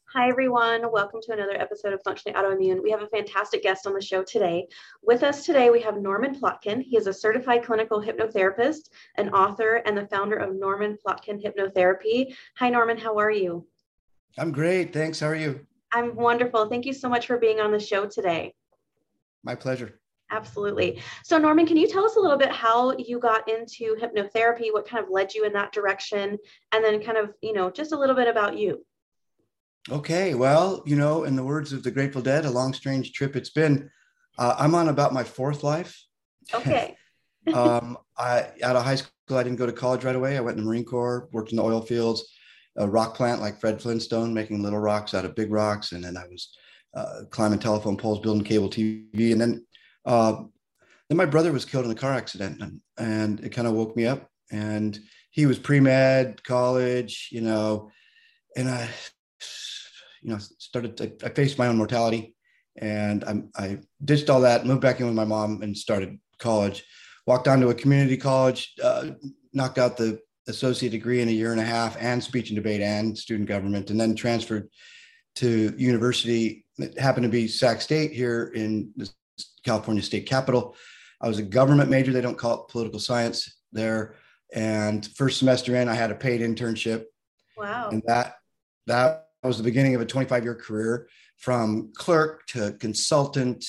Hi, everyone. Welcome to another episode of Functionally Autoimmune. We have a fantastic guest on the show today. With us today, we have Norman Plotkin. He is a certified clinical hypnotherapist, an author, and the founder of Norman Plotkin Hypnotherapy. Hi, Norman. How are you? I'm great. Thanks. How are you? I'm wonderful. Thank you so much for being on the show today. My pleasure. Absolutely. So, Norman, can you tell us a little bit how you got into hypnotherapy? What kind of led you in that direction? And then just a little bit about you. Okay. Well, in the words of the Grateful Dead, a long, strange trip it's been. I'm on about my fourth life. Okay. Out of high school, I didn't go to college right away. I went in the Marine Corps, worked in the oil fields, a rock plant like Fred Flintstone, making little rocks out of big rocks. And then I was climbing telephone poles, building cable TV. And then my brother was killed in a car accident, and it kind of woke me up. And he was pre-med, college, and I faced my own mortality, and I ditched all that, moved back in with my mom and started college, walked on to a community college, knocked out the associate degree in a year and a half and speech and debate and student government, and then transferred to university. It happened to be Sac State here in the California state capital. I was a government major. They don't call it political science there. And first semester in, I had a paid internship. Wow. And that was the beginning of a 25-year career, from clerk to consultant.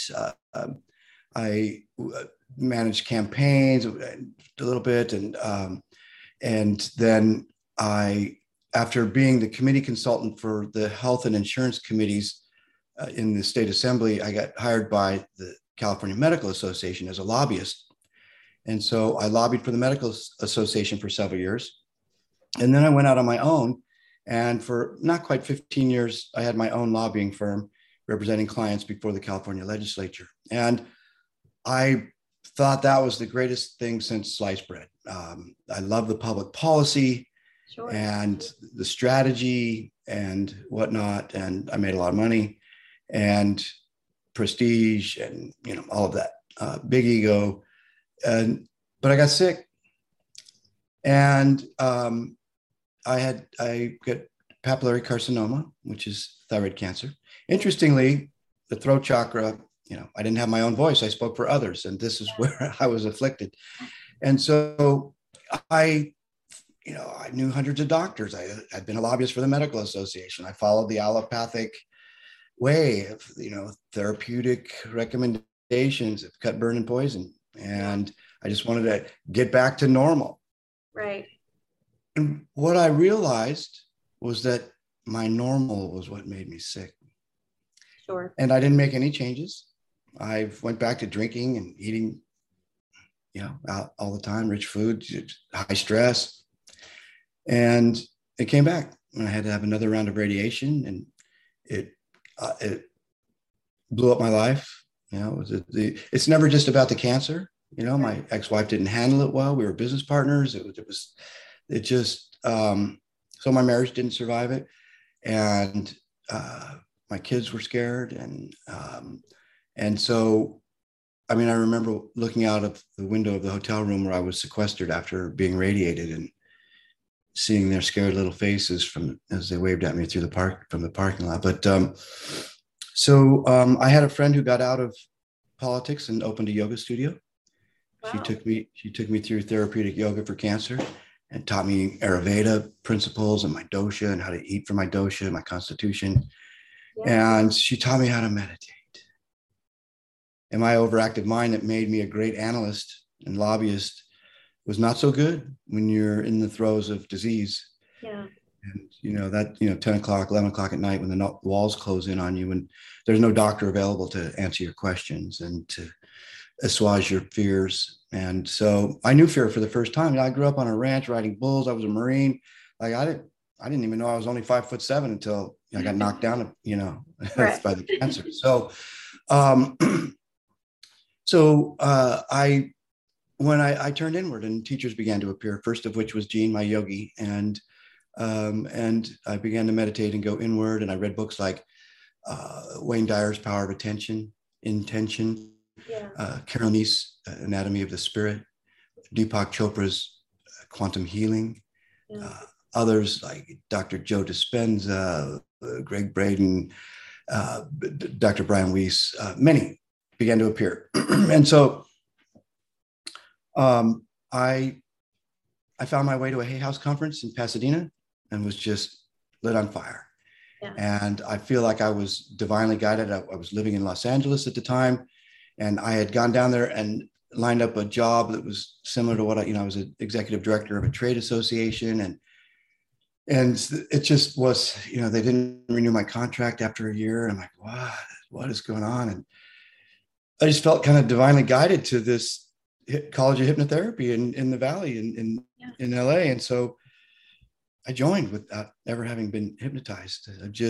I managed campaigns a little bit. And then after being the committee consultant for the health and insurance committees in the state assembly, I got hired by the California Medical Association as a lobbyist. And so I lobbied for the Medical Association for several years. And then I went out on my own. And for not quite 15 years, I had my own lobbying firm representing clients before the California legislature. And I thought that was the greatest thing since sliced bread. I love the public policy and the strategy and whatnot. And I made a lot of money and prestige and, all of that, big ego. But I got sick, and I got papillary carcinoma, which is thyroid cancer. Interestingly, the throat chakra, I didn't have my own voice. I spoke for others, and this is where I was afflicted. And so I knew hundreds of doctors. I'd been a lobbyist for the Medical Association. I followed the allopathic way of, therapeutic recommendations of cut, burn, and poison. And I just wanted to get back to normal. Right. And what I realized was that my normal was what made me sick. Sure. And I didn't make any changes. I went back to drinking and eating, out all the time, rich food, high stress. And it came back. And I had to have another round of radiation, and it blew up my life. It's never just about the cancer. My ex-wife didn't handle it well. We were business partners. So my marriage didn't survive it. And my kids were scared. And so, I remember looking out of the window of the hotel room where I was sequestered after being radiated, and seeing their scared little faces as they waved at me from the parking lot. But I had a friend who got out of politics and opened a yoga studio. Wow. She took me through therapeutic yoga for cancer and taught me Ayurveda principles and my dosha and how to eat for my dosha, my constitution. Yeah. And she taught me how to meditate. And my overactive mind that made me a great analyst and lobbyist was not so good when you're in the throes of disease. Yeah. And 10 o'clock, 11 o'clock at night, when the walls close in on you and there's no doctor available to answer your questions and to assuage your fears. And so I knew fear for the first time. I grew up on a ranch riding bulls. I was a Marine. Like I didn't even know I was only 5'7" until I got knocked down, Right. by the cancer. When I turned inward, and teachers began to appear, first of which was Gene, my yogi. And I began to meditate and go inward. And I read books like Wayne Dyer's Power of Intention, Carol Neese, Anatomy of the Spirit, Deepak Chopra's Quantum Healing, others like Dr. Joe Dispenza, Greg Braden, Dr. Brian Weiss, many began to appear. And so I found my way to a Hay House conference in Pasadena and was just lit on fire. Yeah. And I feel like I was divinely guided. I was living in Los Angeles at the time, and I had gone down there and lined up a job that was similar to what I was an executive director of a trade association, and it just was, they didn't renew my contract after a year. And I'm like, what is going on? And I just felt kind of divinely guided to this College of Hypnotherapy in the Valley in LA. And so I joined without ever having been hypnotized.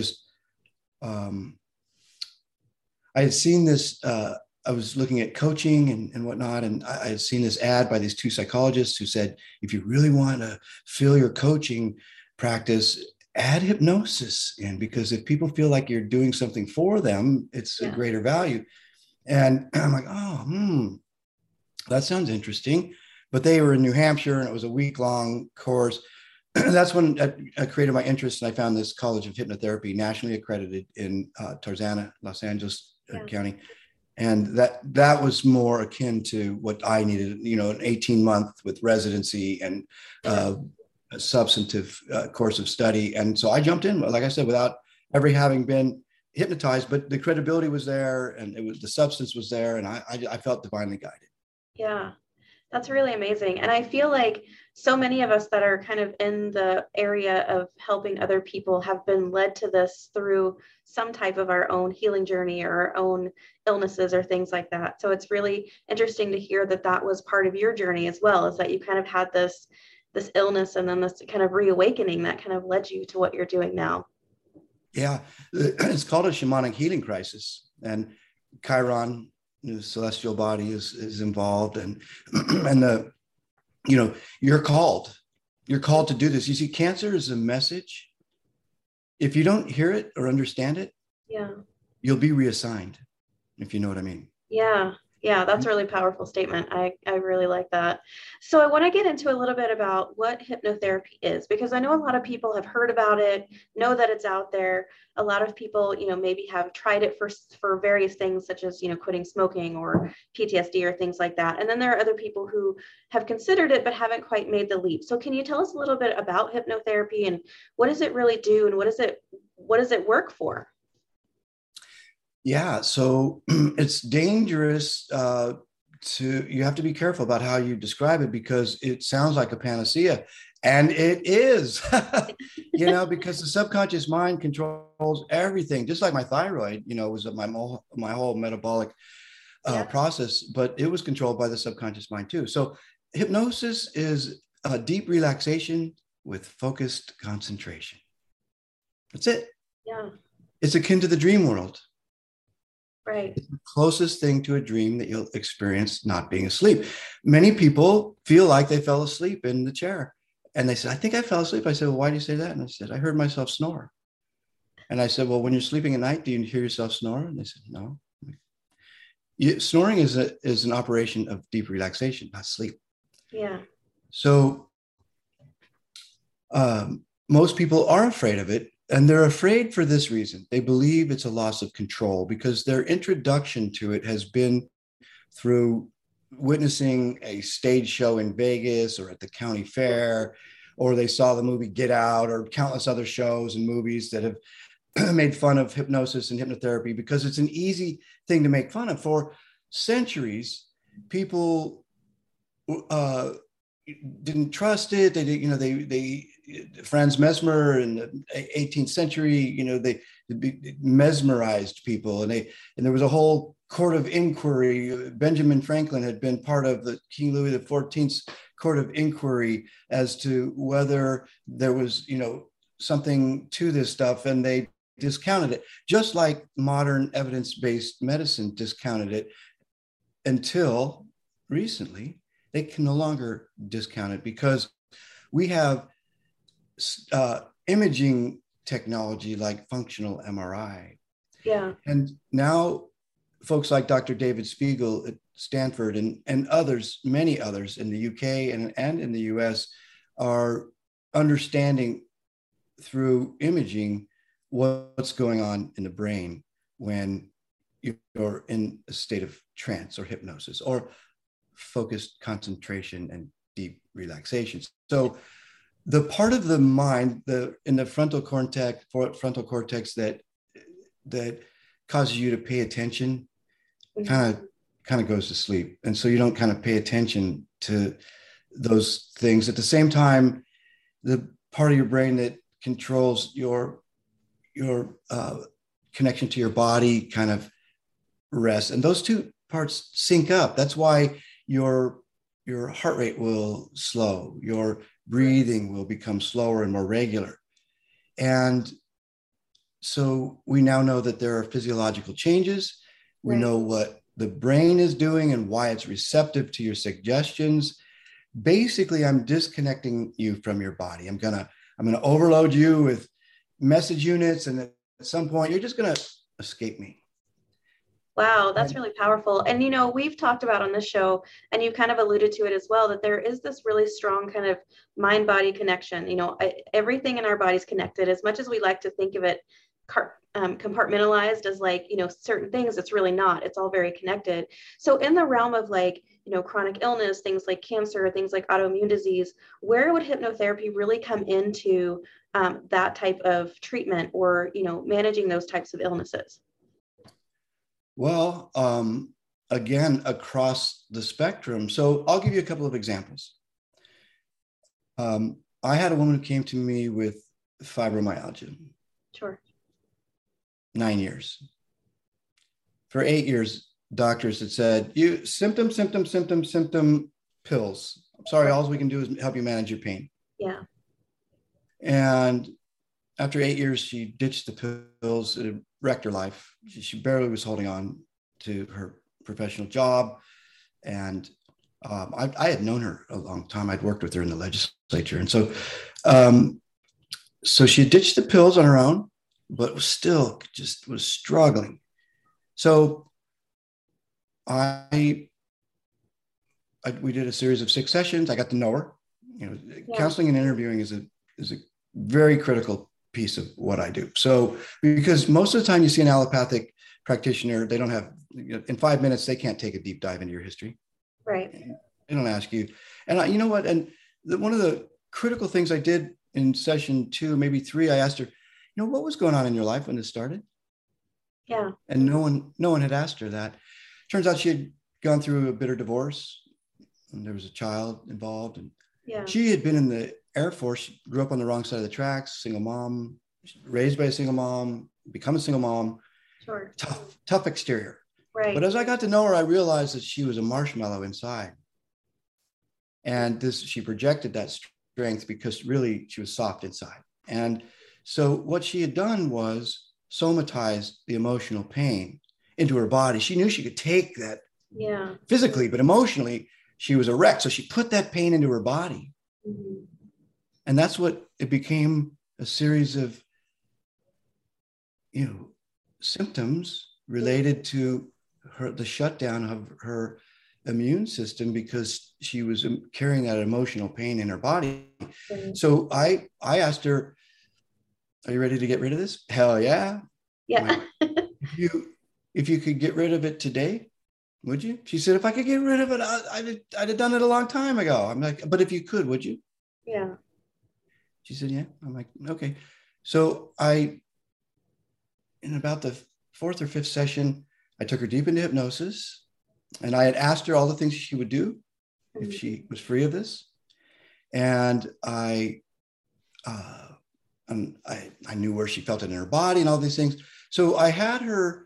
I had seen this, I was looking at coaching and whatnot, and I had seen this ad by these two psychologists who said, if you really want to fill your coaching practice, add hypnosis in, because if people feel like you're doing something for them, it's a greater value. And I'm like, that sounds interesting. But they were in New Hampshire, and it was a week-long course. That's when I created my interest, and I found this College of Hypnotherapy, nationally accredited in Tarzana, Los Angeles County. And that was more akin to what I needed, an 18-month with residency and a substantive course of study. And so I jumped in, like I said, without ever having been hypnotized, but the credibility was there, and the substance was there, and I felt divinely guided. Yeah, that's really amazing. And I feel like so many of us that are kind of in the area of helping other people have been led to this through some type of our own healing journey or our own illnesses or things like that. So it's really interesting to hear that was part of your journey as well, is that you kind of had this illness and then this kind of reawakening that kind of led you to what you're doing now. Yeah, it's called a shamanic healing crisis, and Chiron, the celestial body, is involved, and you're called to do this. You see, cancer is a message. If you don't hear it or understand it, you'll be reassigned, if you know what I mean. Yeah, that's a really powerful statement. I really like that. So I want to get into a little bit about what hypnotherapy is, because I know a lot of people have heard about it, know that it's out there. A lot of people, maybe have tried it for various things, such as, quitting smoking or PTSD or things like that. And then there are other people who have considered it, but haven't quite made the leap. So can you tell us a little bit about hypnotherapy, and what does it really do, and what does it work for? Yeah, so it's dangerous you have to be careful about how you describe it, because it sounds like a panacea, and it is, because the subconscious mind controls everything, just like my thyroid, was my whole metabolic process, but it was controlled by the subconscious mind too. So hypnosis is a deep relaxation with focused concentration. That's it. Yeah. It's akin to the dream world. Right. It's the closest thing to a dream that you'll experience not being asleep. Many people feel like they fell asleep in the chair, and they said, I think I fell asleep. I said, well, why do you say that? And I said, I heard myself snore. And I said, well, when you're sleeping at night, do you hear yourself snore? And they said, no. Snoring is an operation of deep relaxation, not sleep. Yeah. So most people are afraid of it. And they're afraid for this reason. They believe it's a loss of control, because their introduction to it has been through witnessing a stage show in Vegas or at the county fair, or they saw the movie Get Out, or countless other shows and movies that have made fun of hypnosis and hypnotherapy, because it's an easy thing to make fun of. For centuries, people didn't trust it. They did, they Franz Mesmer in the 18th century, they mesmerized people, and there was a whole court of inquiry. Benjamin Franklin had been part of the King Louis XIV's court of inquiry as to whether there was, something to this stuff, and they discounted it, just like modern evidence-based medicine discounted it, until recently. They can no longer discount it, because we have imaging technology like functional MRI. Yeah. And now folks like Dr. David Spiegel at Stanford and others, many others in the UK and in the US, are understanding through imaging what's going on in the brain when you're in a state of trance or hypnosis or focused concentration and deep relaxation. So the part of the mind, in the frontal cortex that causes you to pay attention, kind of goes to sleep, and so you don't kind of pay attention to those things. At the same time, the part of your brain that controls your connection to your body kind of rests, and those two parts sync up. That's why your heart rate will slow, your breathing will become slower and more regular. And so we now know that there are physiological changes. We know what the brain is doing and why it's receptive to your suggestions. Basically, I'm disconnecting you from your body. I'm gonna overload you with message units, and at some point, you're just gonna escape me. Wow, that's really powerful. And, we've talked about on this show, and you kind of alluded to it as well, that there is this really strong kind of mind-body connection. Everything in our body's connected. As much as we like to think of it compartmentalized as like, certain things, it's really not. It's all very connected. So in the realm of like, chronic illness, things like cancer, things like autoimmune disease, where would hypnotherapy really come into that type of treatment or, managing those types of illnesses? Well, again, across the spectrum. So I'll give you a couple of examples. I had a woman who came to me with fibromyalgia. Sure. 9 years. For 8 years, doctors had said, you symptom pills. I'm sorry, all we can do is help you manage your pain. Yeah. And after 8 years, she ditched the pills. It wrecked her life. She barely was holding on to her professional job. And I had known her a long time. I'd worked with her in the legislature. And so she ditched the pills on her own, but was struggling. So we did a series of 6 sessions. I got to know her. Counseling and interviewing is a very critical piece of what I do. So, because most of the time you see an allopathic practitioner, they don't have, in 5 minutes, they can't take a deep dive into your history. Right. They don't ask you. And you know what? And one of the critical things I did in session 2, maybe 3, I asked her, what was going on in your life when this started? Yeah. And no one had asked her that. Turns out she had gone through a bitter divorce, and there was a child involved. And she had been in the Air Force. She grew up on the wrong side of the tracks, single mom, raised by a single mom, become a single mom. Sure. Tough exterior. Right. But as I got to know her, I realized that she was a marshmallow inside. And she projected that strength because really she was soft inside. And so what she had done was somatize the emotional pain into her body. She knew she could take that physically, but emotionally, she was a wreck. So she put that pain into her body. Mm-hmm. And that's what it became, a series of, symptoms related to the shutdown of her immune system because she was carrying that emotional pain in her body. Mm-hmm. So I asked her, are you ready to get rid of this? Hell yeah. Yeah. If you could get rid of it today, would you? She said, if I could get rid of it, I'd have done it a long time ago. I'm like, but if you could, would you? Yeah. She said, yeah. I'm like, okay. So in about the 4th or 5th session, I took her deep into hypnosis, and I had asked her all the things she would do if she was free of this. And I knew where she felt it in her body and all these things. So I had her,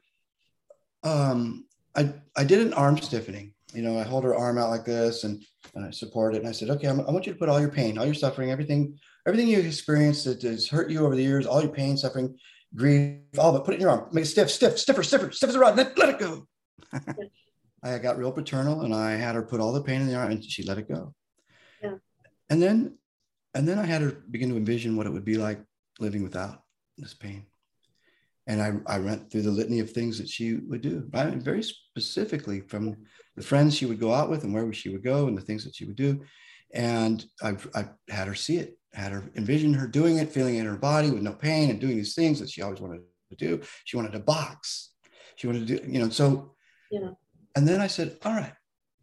I did an arm stiffening. I hold her arm out like this and I support it. And I said, okay, I want you to put all your pain, all your suffering, everything you've experienced that has hurt you over the years, all your pain, suffering, grief, all of it, put it in your arm, make it stiffer stiff as a rod, let it go. I got real paternal and I had her put all the pain in the arm and she let it go. Yeah. And then I had her begin to envision what it would be like living without this pain. And I went through the litany of things that she would do, very specifically from the friends she would go out with and where she would go and the things that she would do. And I had her see it. had her envision her doing it, feeling it in her body with no pain and doing these things that she always wanted to do. She wanted to box. She wanted to do, so. Yeah. And then I said, all right,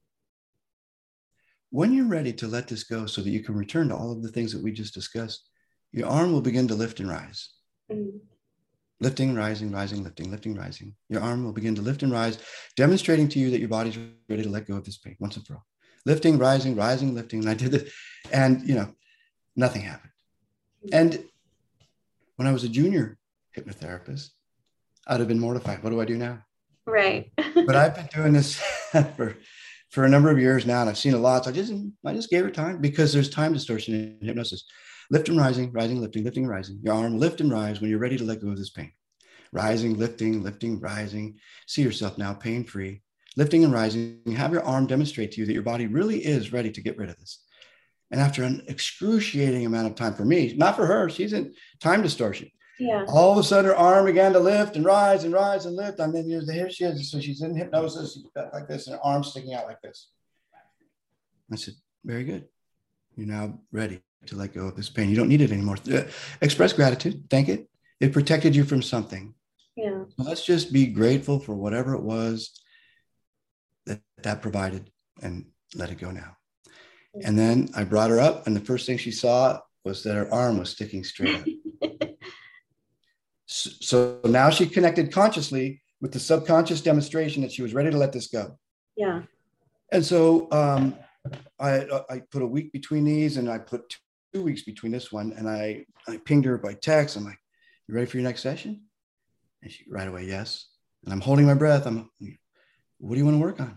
when you're ready to let this go so that you can return to all of the things that we just discussed, your arm will begin to lift and rise. Mm-hmm. Lifting, rising, rising, lifting, lifting, rising. Your arm will begin to lift and rise, demonstrating to you that your body's ready to let go of this pain once and for all. Lifting, rising, rising, lifting. And I did this, and nothing happened. And when I was a junior hypnotherapist, I'd have been mortified. What do I do now? Right. But I've been doing this for a number of years now, and I've seen a lot. So I just gave her time, because there's time distortion in hypnosis. Lift and rising, rising, lifting, lifting and rising. Your arm lift and rise when you're ready to let go of this pain. Rising, lifting, lifting, rising. See yourself now pain-free. Lifting and rising. Have your arm demonstrate to you that your body really is ready to get rid of this. And after an excruciating amount of time for me, not for her, she's in time distortion. Yeah. All of a sudden, her arm began to lift and rise and rise and lift. And then here she is. So she's in hypnosis, she's got like this, and her arm sticking out like this. I said, very good. You're now ready to let go of this pain. You don't need it anymore. Express gratitude. Thank it. It protected you from something. Yeah. So let's just be grateful for whatever it was that provided, and let it go now. And then I brought her up, and the first thing she saw was that her arm was sticking straight up. So now she connected consciously with the subconscious demonstration that she was ready to let this go. Yeah. And so I put a week between these, and I put 2 weeks between this one, and I pinged her by text. I'm like, you ready for your next session? And she right away, yes. And I'm holding my breath. What do you want to work on?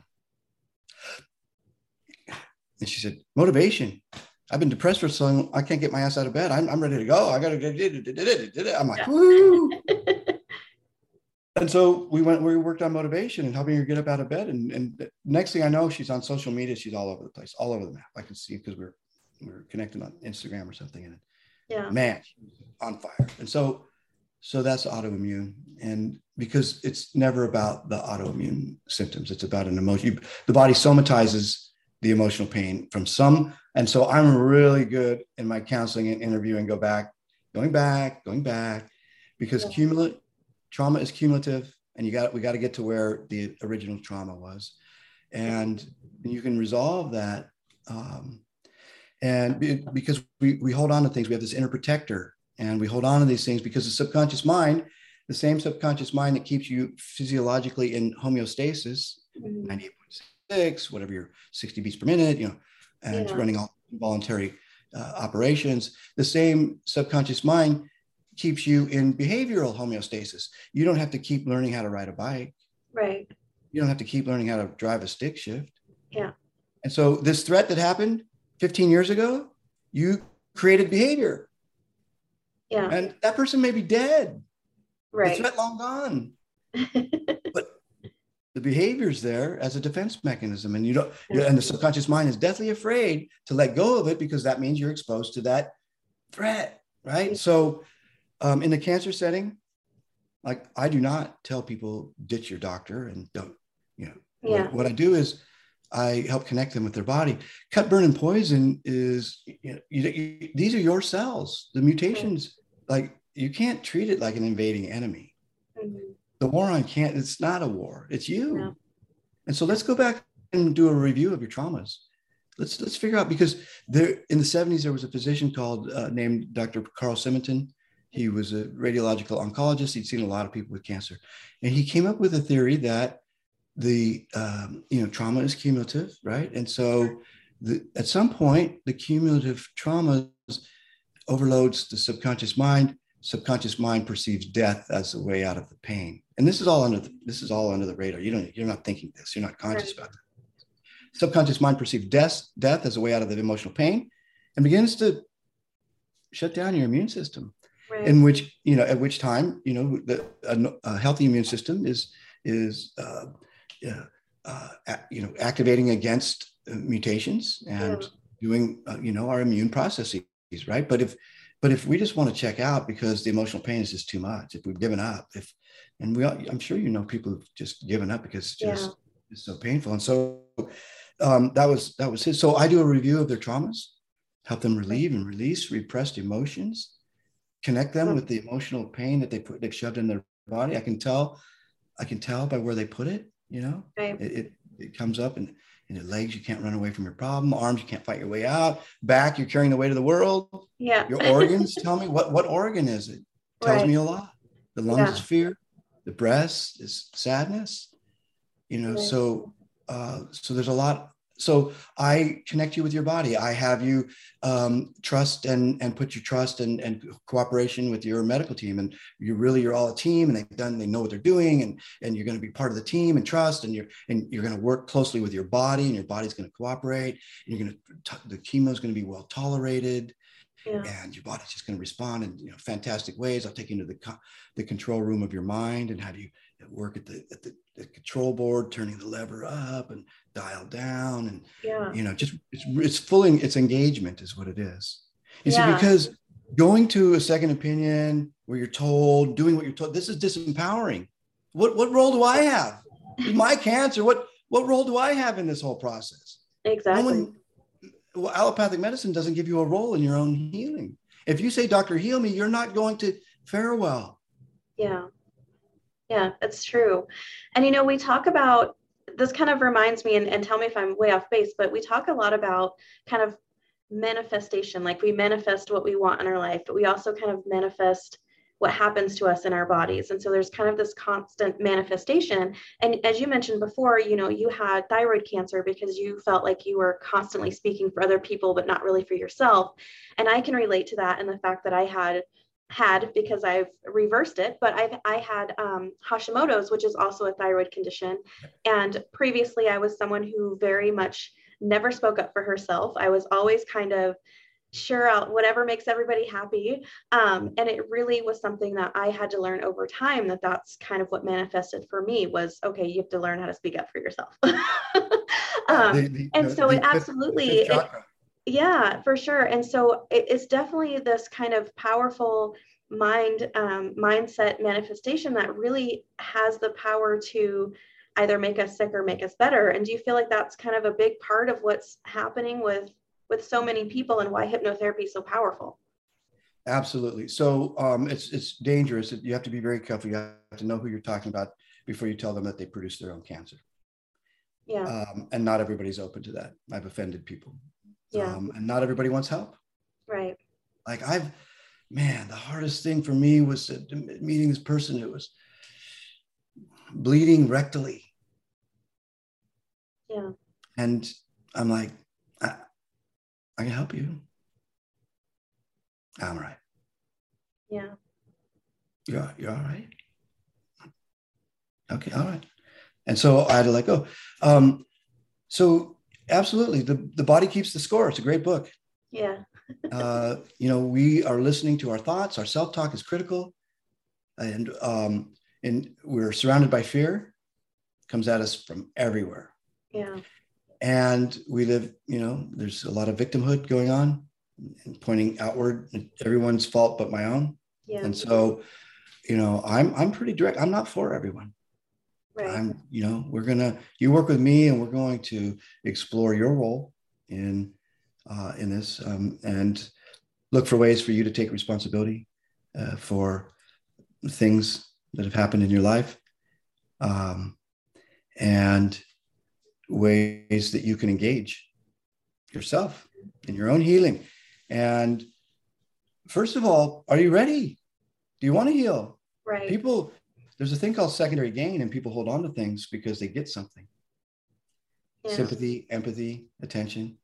And she said, motivation. I've been depressed for so long, I can't get my ass out of bed. I'm ready to go. I got to get it. I'm like, woo. And so we worked on motivation and helping her get up out of bed. And next thing I know, she's on social media. She's all over the place, all over the map. I can see, because we're connected on Instagram or something. And yeah, man, she's on fire. And so that's autoimmune. And because it's never about the autoimmune symptoms, it's about an emotion. The body somatizes the emotional pain from some. And so I'm really good in my counseling and interviewing, going back, because trauma is cumulative, and we got to get to where the original trauma was. And you can resolve that. Because we hold on to things, we have this inner protector, and we hold on to these things because the subconscious mind, the same subconscious mind that keeps you physiologically in homeostasis, 98.6, whatever your 60 beats per minute, and running all involuntary operations, the same subconscious mind keeps you in behavioral homeostasis. You don't have to keep learning how to ride a bike. Right. You don't have to keep learning how to drive a stick shift. Yeah. And so this threat that happened 15 years ago, you created behavior. Yeah. And that person may be dead. Right. The threat long gone. But the behavior's there as a defense mechanism. And and the subconscious mind is deathly afraid to let go of it, because that means you're exposed to that threat. Right. So in the cancer setting, like, I do not tell people ditch your doctor and don't, what I do is I help connect them with their body. Cut, burn, and poison is, these are your cells. The mutations, like, you can't treat it like an invading enemy. Mm-hmm. The war on cancer, it's not a war, it's you. Yeah. And so let's go back and do a review of your traumas. Let's figure out, because there in the 70s, there was a physician named Dr. Carl Simonton. He was a radiological oncologist. He'd seen a lot of people with cancer. And he came up with a theory that the trauma is cumulative, right? And so at some point, the cumulative trauma overloads the subconscious mind. Subconscious mind perceives death as a way out of the pain. And this is all under the radar. You're not thinking this. You're not conscious about that. Subconscious mind perceives death as a way out of the emotional pain, and begins to shut down your immune system. Right. At which time, a healthy immune system is activating against mutations and doing, our immune processes, right? But if we just want to check out because the emotional pain is just too much, if we've given up, I'm sure people who've just given up because it's so painful. And so that was his. So I do a review of their traumas. help them relieve and release repressed emotions, connect them with the emotional pain that they've shoved in their body. I can tell by where they put it, Right. It comes up in the legs, you can't run away from your problem. Arms, you can't fight your way out. Back, you're carrying the weight of the world. Yeah. Your organs, tell me what organ is it? Tells Right. me a lot. The lungs is Yeah. fear. The breast is sadness. Right. So there's a lot. So I connect you with your body. I have you trust and put your trust and cooperation with your medical team. And you're all a team, and they know what they're doing, and you're going to be part of the team and trust, and you're going to work closely with your body, and your body's going to cooperate. And the chemo is going to be well tolerated. Yeah. And your body's just going to respond in fantastic ways. I'll take you into the control room of your mind, and how do you work at the control board, turning the lever up and dial down, and it's engagement is what it is. You see, because going to a second opinion where you're told, doing what you're told, this is disempowering. What role do I have? With my cancer, what role do I have in this whole process? Exactly. Well, allopathic medicine doesn't give you a role in your own healing. If you say, doctor, heal me, you're not going to fare well. Yeah. Yeah, that's true. And, we talk about, this kind of reminds me, and tell me if I'm way off base, but we talk a lot about kind of manifestation. Like, we manifest what we want in our life, but we also kind of manifest what happens to us in our bodies. And so there's kind of this constant manifestation. And as you mentioned before, you had thyroid cancer because you felt like you were constantly speaking for other people, but not really for yourself. And I can relate to that, and the fact that I had because I've reversed it, but I had Hashimoto's, which is also a thyroid condition. And previously I was someone who very much never spoke up for herself. I was always kind of sure out whatever makes everybody happy. And it really was something that I had to learn over time, that's kind of what manifested for me was, okay, you have to learn how to speak up for yourself. So it absolutely, yeah, for sure. And so it's definitely this kind of powerful mindset manifestation that really has the power to either make us sick or make us better. And do you feel like that's kind of a big part of what's happening with so many people, and why hypnotherapy is so powerful? Absolutely. So it's dangerous. You have to be very careful. You have to know who you're talking about before you tell them that they produce their own cancer. Yeah. And not everybody's open to that. I've offended people. Yeah. And not everybody wants help. Right. Like the hardest thing for me was meeting this person who was bleeding rectally. Yeah. And I'm like, I can help you. I'm all right. Yeah. You're all right. Okay. All right. And so I had to let go. So absolutely. The body keeps the score. It's a great book. Yeah. We are listening to our thoughts. Our self-talk is critical. And we're surrounded by fear. It comes at us from everywhere. Yeah. And we live, there's a lot of victimhood going on and pointing outward, everyone's fault but my own. Yeah. And so, I'm pretty direct. I'm not for everyone. Right. You work with me, and we're going to explore your role in this, and look for ways for you to take responsibility for things that have happened in your life, and ways that you can engage yourself in your own healing. And first of all, are you ready? Do you want to heal? Right. There's a thing called secondary gain, and people hold on to things because they get something. Yeah. Sympathy, empathy, attention.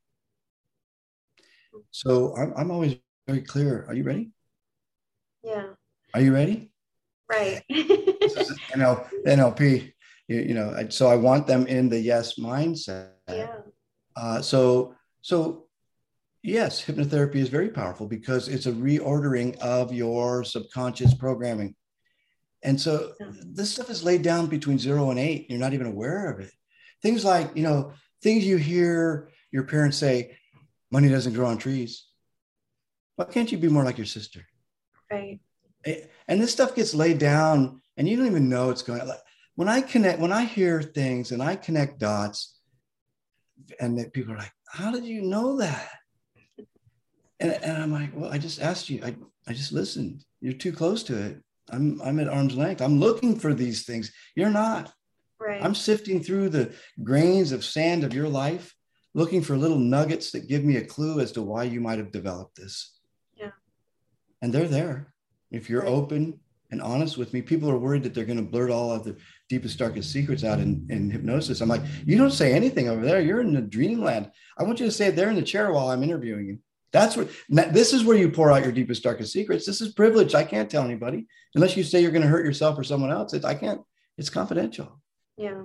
So I'm always very clear. Are you ready? Yeah. Are you ready? Right. This is NLP. So I want them in the yes mindset. Yeah. So yes, hypnotherapy is very powerful because it's a reordering of your subconscious programming. And so this stuff is laid down between 0 and 8. You're not even aware of it. Things like, things you hear your parents say, money doesn't grow on trees. Why can't you be more like your sister? Right. And this stuff gets laid down and you don't even know it's going on. Like when I hear things and I connect dots, and that people are like, how did you know that? And I'm like, well, I just asked you. I just listened. You're too close to it. I'm at arm's length. I'm looking for these things. You're not. Right. I'm sifting through the grains of sand of your life, looking for little nuggets that give me a clue as to why you might have developed this. Yeah. And they're there. If you're Right. open and honest with me, people are worried that they're going to blurt all of the deepest, darkest secrets out in hypnosis. I'm like, you don't say anything over there. You're in the dreamland. I want you to say it there in the chair while I'm interviewing you. That's what, this is where you pour out your deepest, darkest secrets. This is privilege. I can't tell anybody unless you say you're going to hurt yourself or someone else. I can't, it's confidential. Yeah.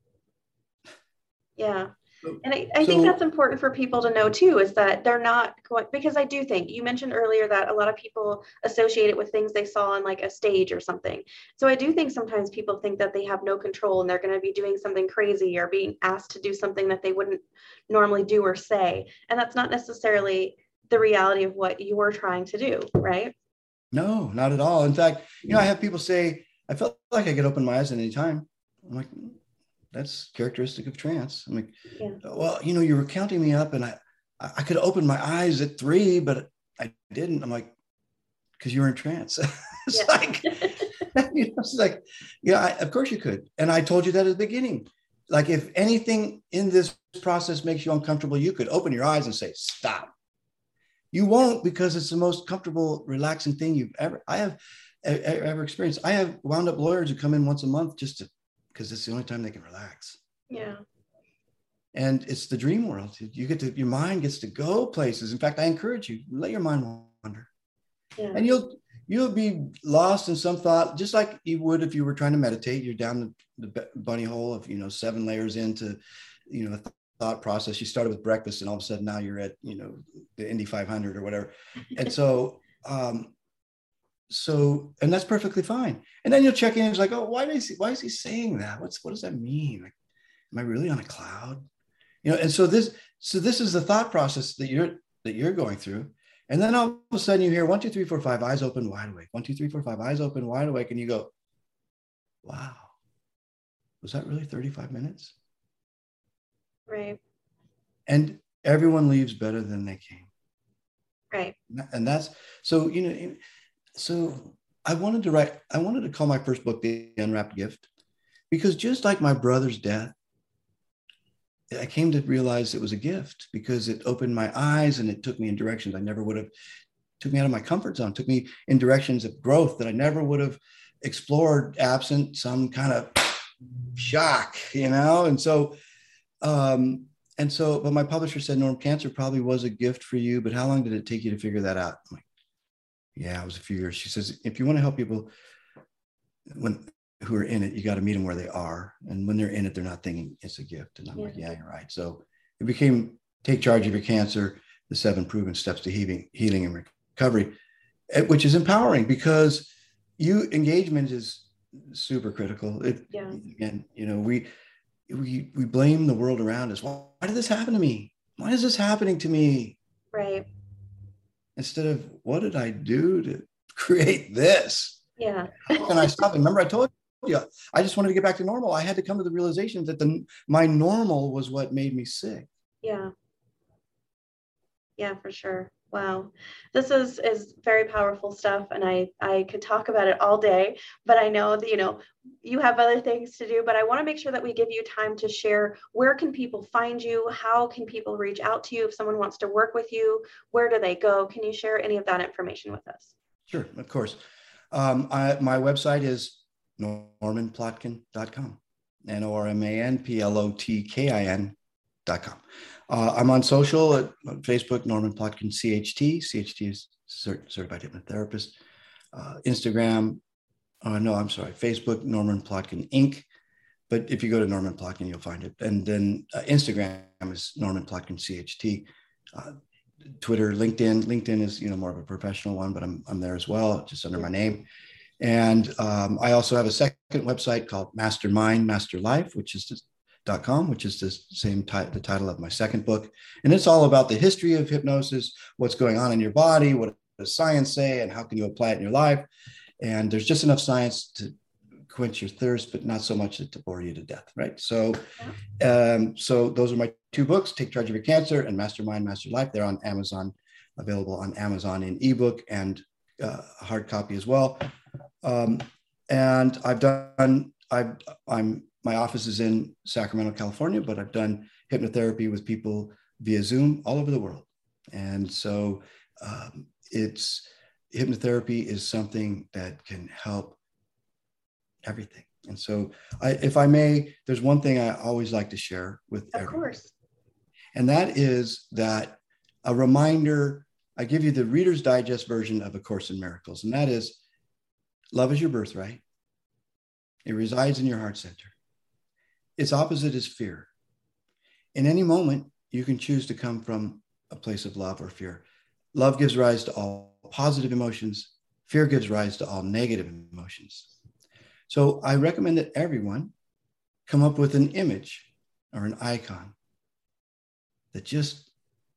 Yeah. So, And I think that's important for people to know too, is that they're not going, because I do think you mentioned earlier that a lot of people associate it with things they saw on like a stage or something. So I do think sometimes people think that they have no control and they're going to be doing something crazy or being asked to do something that they wouldn't normally do or say. And that's not necessarily the reality of what you're trying to do, right? no, not at all. In fact, I have people say, I felt like I could open my eyes at any time. I'm like, that's characteristic of trance. I'm like, Yeah. well, you were counting me up and I could open my eyes at 3, but I didn't. I'm like, because you were in trance. It's Yeah. like, it's like, yeah, of course you could. And I told you that at the beginning. Like, if anything in this process makes you uncomfortable, you could open your eyes and say, stop. You won't, because it's the most comfortable, relaxing thing I have ever experienced. I have wound up lawyers who come in once a month because it's the only time they can relax. Yeah. And it's the dream world. Your mind gets to go places. In fact, I encourage you, let your mind wander. Yeah. And you'll be lost in some thought, just like you would if you were trying to meditate. You're down the bunny hole of 7 layers into a thought process. You started with breakfast, and all of a sudden now you're at the Indy 500 or whatever. And so and that's perfectly fine. And then you'll check in. It's like, oh, why is he saying that? What does that mean? Like, am I really on a cloud? And so this is the thought process that you're going through. And then all of a sudden you hear 1, 2, 3, 4, 5, eyes open, wide awake. 1, 2, 3, 4, 5, eyes open, wide awake. And you go, wow, was that really 35 minutes? Right. And everyone leaves better than they came. Right. And that's, so, so I wanted to call my first book The Unwrapped Gift, because just like my brother's death, I came to realize it was a gift, because it opened my eyes and it took me in directions I never would have, took me out of my comfort zone, took me in directions of growth that I never would have explored absent some kind of shock, And so, but my publisher said, Norm, cancer probably was a gift for you, but how long did it take you to figure that out? I'm like, yeah, it was a few years. She says, if you want to help people who are in it, you got to meet them where they are. And when they're in it, they're not thinking it's a gift. And I'm like, yeah, you're right. So it became Take Charge of Your Cancer, the 7 Proven Steps to Healing and Recovery, which is empowering, because engagement is super critical. Again, we blame the world around us. Why did this happen to me? Why is this happening to me? Right. Instead of, what did I do to create this? Yeah. How can I stop it? Remember, I told you, I just wanted to get back to normal. I had to come to the realization that my normal was what made me sick. Yeah. Yeah, for sure. Wow. This is very powerful stuff. And I could talk about it all day, but I know that, you have other things to do, but I want to make sure that we give you time to share. Where can people find you? How can people reach out to you? If someone wants to work with you, where do they go? Can you share any of that information with us? Sure, of course. My website is normanplotkin.com, NORMANPLOTKIN.com. I'm on social at Facebook, Norman Plotkin CHT. CHT is Certified Hypnotherapist. Instagram, Facebook, Norman Plotkin Inc. But if you go to Norman Plotkin, you'll find it. And then Instagram is Norman Plotkin CHT. Twitter, LinkedIn. LinkedIn is more of a professional one, but I'm there as well, just under my name. And I also have a second website called Mastermind Master Life, which is .com, which is the same the title of my second book. And it's all about the history of hypnosis, what's going on in your body, what does science say, and how can you apply it in your life. And there's just enough science to quench your thirst, but not so much to bore you to death, right? So, so those are my 2 books, Take Charge of Your Cancer and Mastermind Master Life. They're on Amazon available on Amazon in ebook and hard copy as well. And my office is in Sacramento, California, but I've done hypnotherapy with people via Zoom all over the world. And so hypnotherapy is something that can help everything. And so if I may, there's one thing I always like to share with everyone. Of course. And that is that a reminder, I give you the Reader's Digest version of A Course in Miracles. And that is, love is your birthright. It resides in your heart center. Its opposite is fear. In any moment, you can choose to come from a place of love or fear. Love gives rise to all positive emotions. Fear gives rise to all negative emotions. So I recommend that everyone come up with an image or an icon that just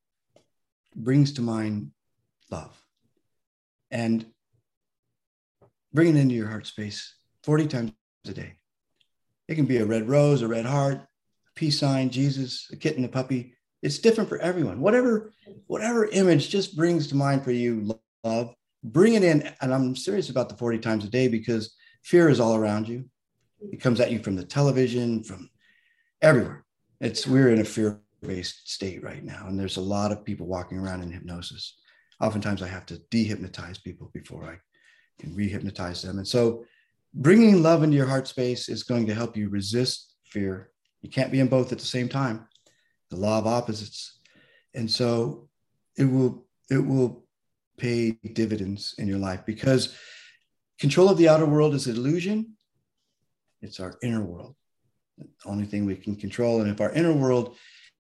brings to mind love, and bring it into your heart space 40 times a day. It can be a red rose, a red heart, a peace sign, Jesus, a kitten, a puppy. It's different for everyone. Whatever image just brings to mind for you love, bring it in. And I'm serious about the 40 times a day, because fear is all around you. It comes at you from the television, from everywhere. We're in a fear-based state right now. And there's a lot of people walking around in hypnosis. Oftentimes I have to dehypnotize people before I can rehypnotize them. And so bringing love into your heart space is going to help you resist fear. You can't be in both at the same time. The law of opposites. And so it will pay dividends in your life, because control of the outer world is an illusion. It's our inner world, the only thing we can control. And if our inner world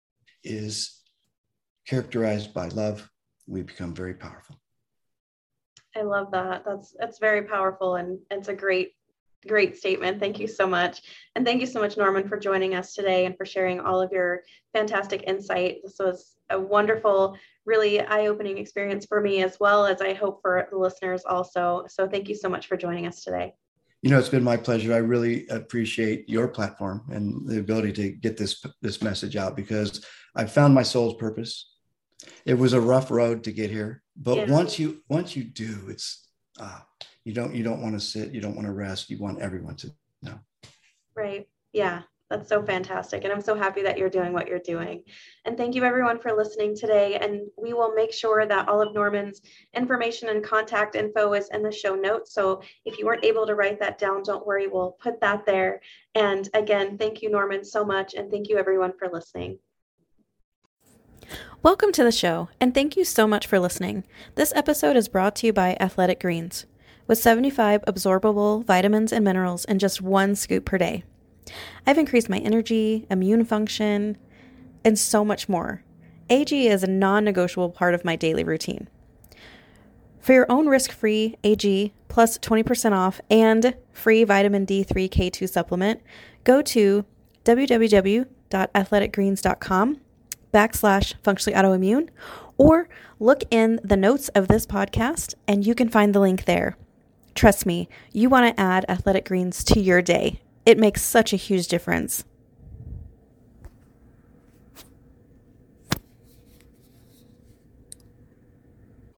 is characterized by love, we become very powerful. I love that. That's very powerful, and it's a great statement. Thank you so much. And thank you so much, Norman, for joining us today and for sharing all of your fantastic insight. This was a wonderful, really eye-opening experience for me, as well as I hope for the listeners also. So thank you so much for joining us today. It's been my pleasure. I really appreciate your platform and the ability to get this message out, because I've found my soul's purpose. It was a rough road to get here, but once you do, it's you don't want to sit, you don't want to rest, you want everyone to know. Right. Yeah, that's so fantastic. And I'm so happy that you're doing what you're doing. And thank you everyone for listening today. And we will make sure that all of Norman's information and contact info is in the show notes. So if you weren't able to write that down, don't worry, we'll put that there. And again, thank you, Norman, so much. And thank you everyone for listening. Welcome to the show, and thank you so much for listening. This episode is brought to you by Athletic Greens, with 75 absorbable vitamins and minerals in just 1 scoop per day. I've increased my energy, immune function, and so much more. AG is a non-negotiable part of my daily routine. For your own risk-free AG plus 20% off and free vitamin D3 K2 supplement, go to www.athleticgreens.com/functionallyautoimmune, or look in the notes of this podcast and you can find the link there. Trust me, you want to add Athletic Greens to your day. It makes such a huge difference.